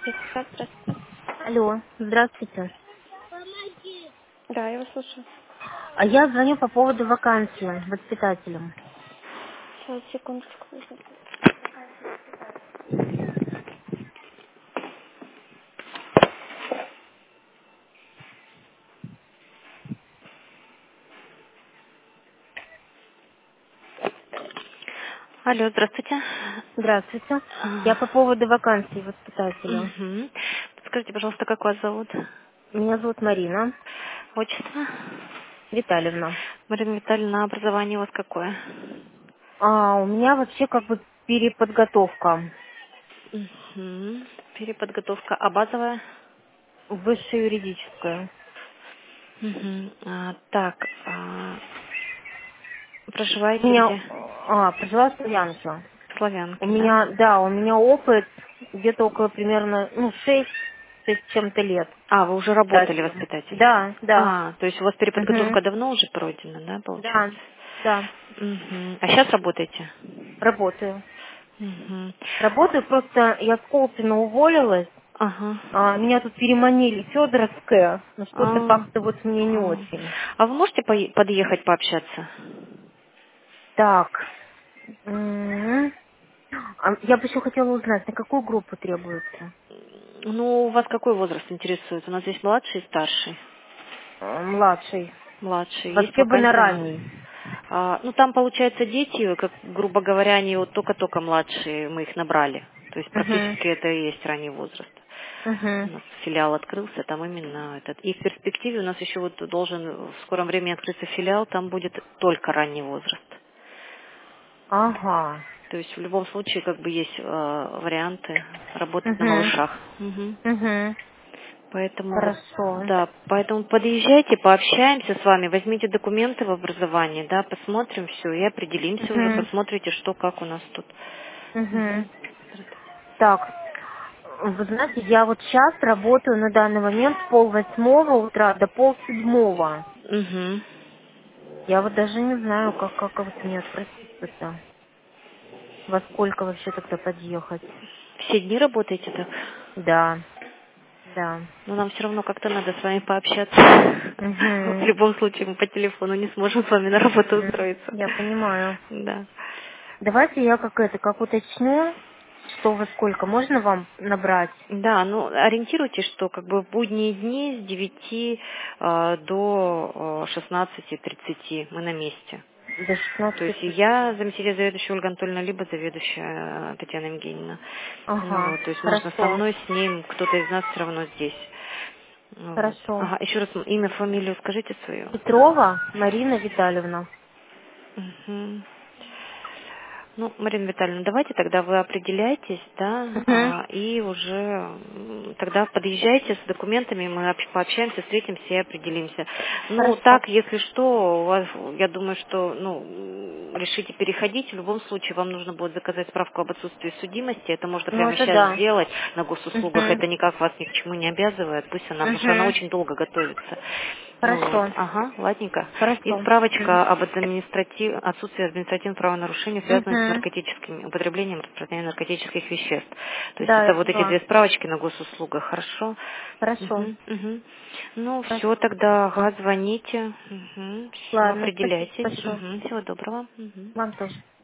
Здравствуйте. Алло, здравствуйте. Да, я вас слушаю. А я звоню по поводу вакансии воспитателем. Сейчас, секундочку. Алло, здравствуйте. Здравствуйте. Я по поводу вакансии воспитателя. Угу. Скажите, пожалуйста, как вас зовут? Меня зовут Марина Отчество? Витальевна. Марина Витальевна, образование у вас какое? У меня вообще как бы переподготовка. Угу. Переподготовка. А базовая? Высшая юридическая. Угу. Так, У проживаете меня, где? прожила в Славянке. В У Славянке, да? меня, да, у меня опыт где-то около примерно, 6 с чем-то лет. Вы уже работали Воспитателем. воспитателем? Да, да. То есть у вас Угу. переподготовка давно уже пройдена, да, Да, получается? да. Угу. А сейчас работаете? Работаю. Угу. Работаю, просто я с Колпина уволилась. Ага. Меня тут переманили Федоровская, но что-то А, как-то вот мне не а. очень. А вы можете подъехать пообщаться? Так. Я бы еще хотела узнать, на какую группу требуется? Ну, у вас какой возраст интересует? У нас здесь младший и старший. Младший. Младший. Есть Вообще бы на вакансия. ранний. Ну, там, получается, дети, как, грубо говоря, они вот только-только младшие, мы их набрали. То есть Угу. практически это и есть ранний возраст. У Угу. нас филиал открылся, там именно этот. И в перспективе у нас еще вот должен в скором времени открыться филиал, там будет только ранний возраст. Ага. То есть в любом случае как бы есть варианты работать на Угу. малышах. Мгм. Угу. Поэтому вот, Хорошо. да, поэтому подъезжайте, пообщаемся с вами, возьмите документы в образовании, да, посмотрим все и определимся уже, Угу. посмотрите, что, как у нас тут. Угу. Мгм. Так, вы знаете, я вот сейчас работаю на данный момент с 7:30 утра до 6:30. Мгм. Я вот даже не знаю, как вот мне отпроситься-то. Во сколько вообще тогда подъехать? Все дни работаете так? Да, да. Но нам все равно как-то надо с вами пообщаться. В Угу. любом случае мы по телефону не сможем с вами на работу устроиться. Я понимаю. Да. Давайте я как уточню, что во сколько можно вам набрать Да, ну ориентируйтесь, что как бы в будние дни с 9 до 16:30 мы на месте. до То есть 16:30. я заместитель заведующей Ольга Анатольевна, либо заведующая Татьяна Евгеньевна. Ну Ага, вот, то есть можно со хорошо, мной, с ним, кто-то из нас все равно здесь. Ну вот. хорошо. Ага, еще раз имя, фамилию скажите свою. Петрова Марина Витальевна. Мгм. Ну, Марина Витальевна, давайте тогда вы определяйтесь, да, Угу. и уже тогда подъезжайте с документами, мы пообщаемся, встретимся и определимся. Ну, Хорошо. так, если что, у вас, я думаю, что, решите переходить, в любом случае вам нужно будет заказать справку об отсутствии судимости, это можно Ну, прямо это сейчас да. сделать на госуслугах, Угу. это никак вас ни к чему не обязывает, пусть она, потому что она Угу. очень долго готовится. Ну вот, Хорошо. ага, ладненько. И Хорошо. справочка об отсутствии административных правонарушений, связанных с Угу. наркотическим употреблением и распространением наркотических веществ. То есть Да, это я вот эти поняла. две справочки на госуслугах, хорошо? Хорошо. Мгм, мгм. Ну, все, Хорошо. тогда ага, звоните. Все, Ладно, спасибо определяйтесь. большое. Мгм, всего доброго. Мгм. Вам тоже.